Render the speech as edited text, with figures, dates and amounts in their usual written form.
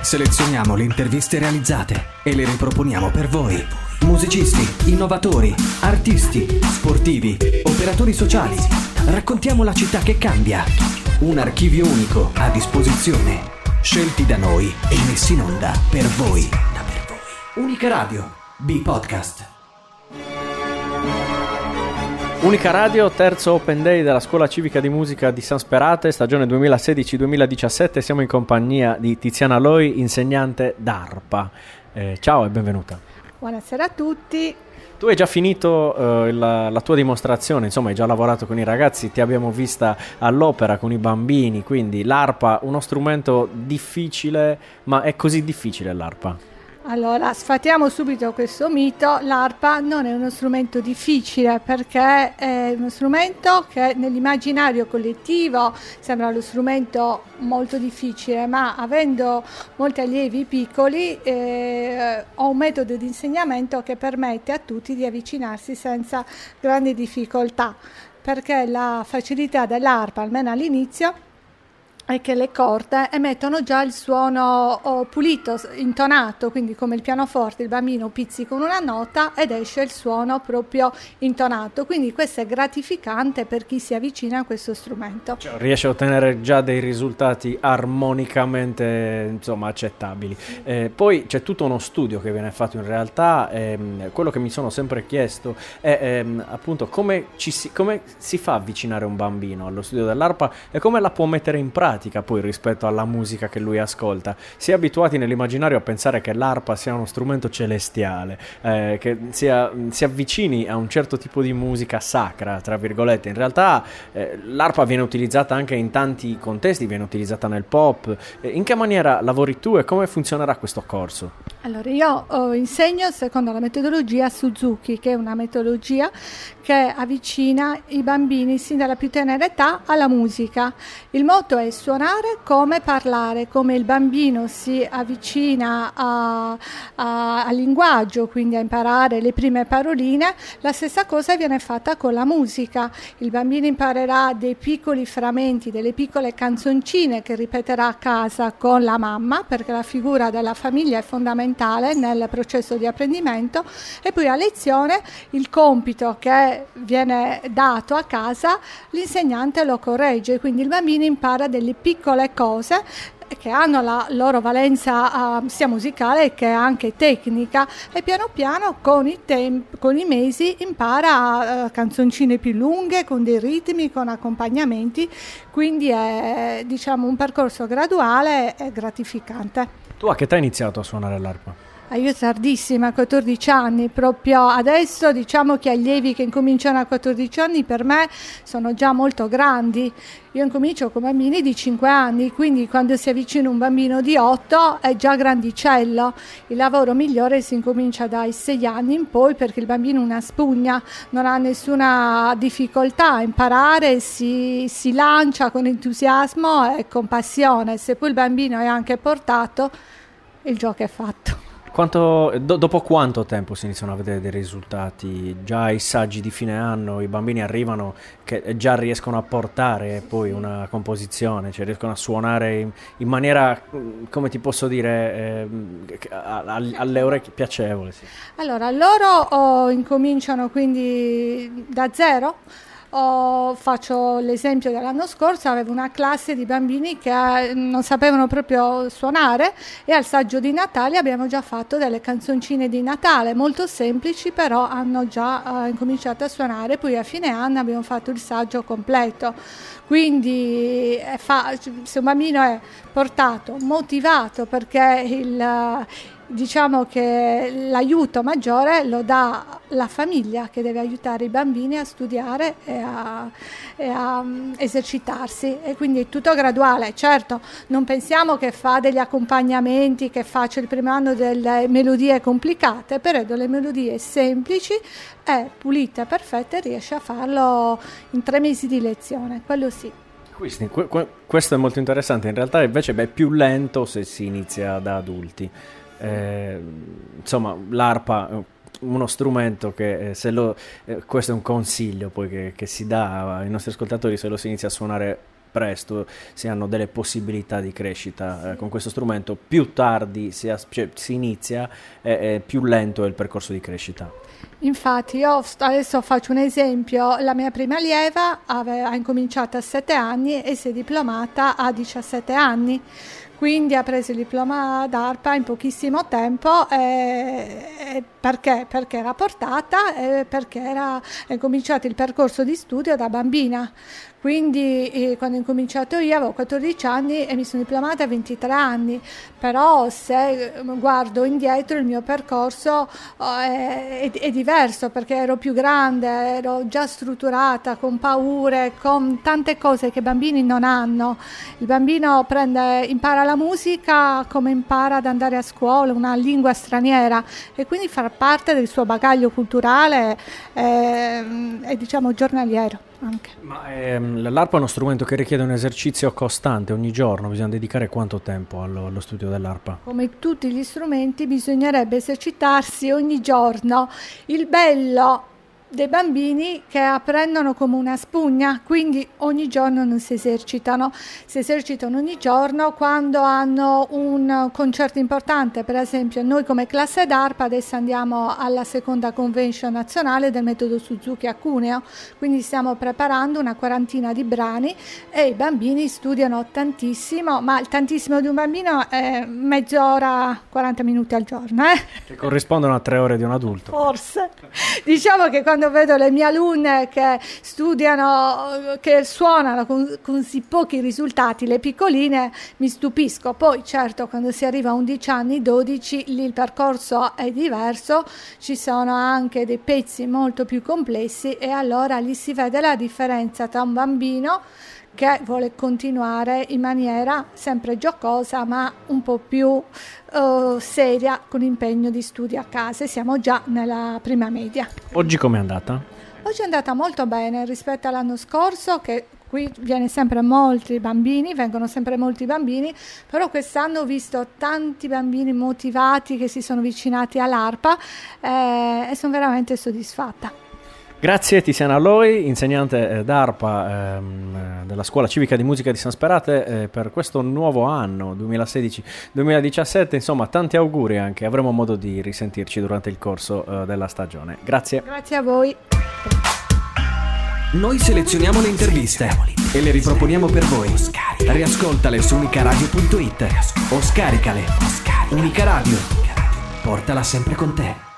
Selezioniamo le interviste realizzate e le riproponiamo per voi. Musicisti, innovatori, artisti, sportivi, operatori sociali. Raccontiamo la città che cambia. Un archivio unico a disposizione. Scelti da noi e messi in onda per voi. Unica Radio, B-Podcast. Unica Radio, terzo Open Day della Scuola Civica di Musica di San Sperate, stagione 2016-2017. Siamo in compagnia di Tiziana Loi, insegnante d'arpa. Ciao e benvenuta. Buonasera a tutti. Tu hai già finito la tua dimostrazione, insomma hai già lavorato con i ragazzi, ti abbiamo vista all'opera con i bambini, quindi l'arpa, uno strumento difficile, ma è così difficile l'arpa? Allora, sfatiamo subito questo mito. L'arpa non è uno strumento difficile perché è uno strumento che nell'immaginario collettivo sembra lo strumento molto difficile, ma avendo molti allievi piccoli ho un metodo di insegnamento che permette a tutti di avvicinarsi senza grandi difficoltà, perché la facilità dell'arpa, almeno all'inizio, è che le corde emettono già il suono pulito, intonato, quindi come il pianoforte il bambino pizzica una nota ed esce il suono proprio intonato, quindi questo è gratificante per chi si avvicina a questo strumento. Cioè, riesce a ottenere già dei risultati armonicamente, insomma, accettabili. Poi c'è tutto uno studio che viene fatto in realtà, quello che mi sono sempre chiesto è appunto come si fa avvicinare un bambino allo studio dell'arpa e come la può mettere in pratica poi rispetto alla musica che lui ascolta. Si è abituati nell'immaginario a pensare che l'arpa sia uno strumento celestiale, che si avvicini a un certo tipo di musica sacra, tra virgolette. In realtà l'arpa viene utilizzata anche in tanti contesti, viene utilizzata nel pop. In che maniera lavori tu e come funzionerà questo corso? Allora, io insegno secondo la metodologia Suzuki, che è una metodologia che avvicina i bambini sin dalla più tenera età alla musica. Il motto è suonare come parlare, come il bambino si avvicina al linguaggio, quindi a imparare le prime paroline, la stessa cosa viene fatta con la musica. Il bambino imparerà dei piccoli frammenti, delle piccole canzoncine che ripeterà a casa con la mamma, perché la figura della famiglia è fondamentale nel processo di apprendimento, e poi a lezione il compito che viene dato a casa l'insegnante lo corregge, quindi il bambino impara delle piccole cose che hanno la loro valenza sia musicale che anche tecnica, e piano piano con i mesi impara canzoncine più lunghe con dei ritmi, con accompagnamenti, quindi è, diciamo, un percorso graduale e gratificante. Tu a che età hai iniziato a suonare l'arpa? Io tardissima, a 14 anni, proprio adesso diciamo che allievi che incominciano a 14 anni per me sono già molto grandi. Io incomincio con bambini di 5 anni, quindi quando si avvicina un bambino di 8 è già grandicello. Il lavoro migliore si incomincia dai 6 anni in poi, perché il bambino è una spugna, non ha nessuna difficoltà a imparare, si lancia con entusiasmo e con passione. Se poi il bambino è anche portato, il gioco è fatto. Dopo quanto tempo si iniziano a vedere dei risultati? Già ai saggi di fine anno i bambini arrivano che già riescono a portare poi una composizione, cioè riescono a suonare in maniera, come ti posso dire, alle orecchie piacevole. Sì. Allora, loro incominciano quindi da zero. Faccio l'esempio dell'anno scorso, avevo una classe di bambini che non sapevano proprio suonare, e al saggio di Natale abbiamo già fatto delle canzoncine di Natale molto semplici, però hanno già incominciato a suonare. Poi a fine anno abbiamo fatto il saggio completo, quindi se un bambino è portato, motivato, perché diciamo che l'aiuto maggiore lo dà la famiglia, che deve aiutare i bambini a studiare e a esercitarsi, e quindi è tutto graduale. Certo, non pensiamo che fa degli accompagnamenti, che faccia il primo anno delle melodie complicate, però delle melodie semplici e pulite, perfette, riesce a farlo in 3 mesi di lezione, quello sì. Questo è molto interessante. In realtà invece è più lento se si inizia da adulti. Insomma, l'arpa è uno strumento che questo è un consiglio poi che si dà ai nostri ascoltatori: se lo si inizia a suonare presto si hanno delle possibilità di crescita con questo strumento, più tardi si inizia, più lento è il percorso di crescita. Infatti io adesso faccio un esempio, la mia prima allieva ha incominciato a 7 anni e si è diplomata a 17 anni, quindi ha preso il diploma d'arpa in pochissimo tempo, perché era portata e perché era cominciato il percorso di studio da bambina. Quindi quando ho incominciato io avevo 14 anni e mi sono diplomata a 23 anni, però se guardo indietro il mio percorso è diverso, perché ero più grande, ero già strutturata, con paure, con tante cose che i bambini non hanno. Il bambino impara la musica come impara ad andare a scuola, una lingua straniera, e quindi far parte del suo bagaglio culturale è diciamo giornaliero. Anche. Ma l'arpa è uno strumento che richiede un esercizio costante ogni giorno, bisogna dedicare quanto tempo allo studio dell'arpa? Come tutti gli strumenti bisognerebbe esercitarsi ogni giorno. Il bello dei bambini che apprendono come una spugna, quindi ogni giorno non si esercitano ogni giorno quando hanno un concerto importante. Per esempio noi come classe d'arpa adesso andiamo alla seconda convention nazionale del metodo Suzuki a Cuneo, quindi stiamo preparando una quarantina di brani e i bambini studiano tantissimo, ma il tantissimo di un bambino è mezz'ora, 40 minuti al giorno, che corrispondono a 3 ore di un adulto. Forse. Diciamo che quando vedo le mie alunne che studiano, che suonano con così pochi risultati, le piccoline, mi stupisco. Poi certo quando si arriva a 11 anni, 12, lì il percorso è diverso, ci sono anche dei pezzi molto più complessi e allora lì si vede la differenza tra un bambino che vuole continuare in maniera sempre giocosa ma un po' più seria, con impegno di studio a casa, e siamo già nella prima media. Oggi com'è andata? Oggi è andata molto bene rispetto all'anno scorso, che qui vengono sempre molti bambini, però quest'anno ho visto tanti bambini motivati che si sono avvicinati all'arpa e sono veramente soddisfatta. Grazie Tiziana Loi, insegnante d'arpa della Scuola Civica di Musica di San Sperate, per questo nuovo anno 2016-2017. Insomma, tanti auguri anche, avremo modo di risentirci durante il corso della stagione. Grazie. Grazie a voi. Noi selezioniamo le interviste e le riproponiamo per voi. Riascoltale su unicaradio.it o scaricale. Unica Radio, portala sempre con te.